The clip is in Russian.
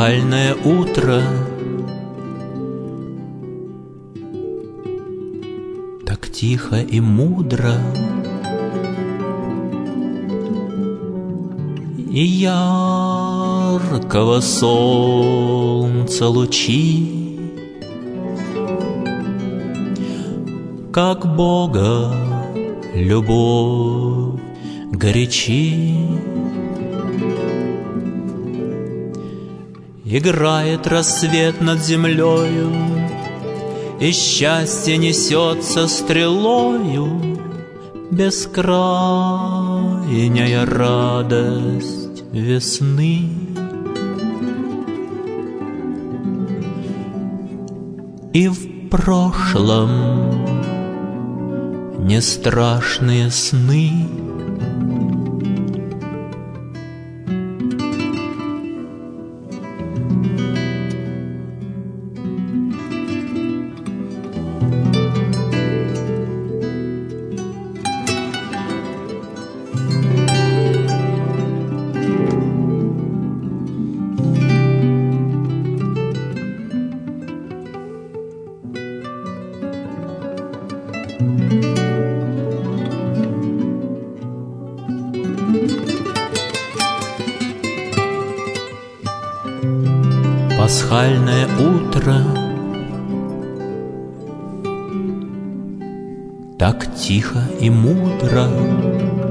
Пасхальное утро так тихо и мудро, и яркого солнца лучи, как Бога любовь горячи. Играет рассвет над землею, и счастье несется стрелою, бескрайняя радость весны. И в прошлом не страшные сны. Пасхальное утро так тихо и мудро,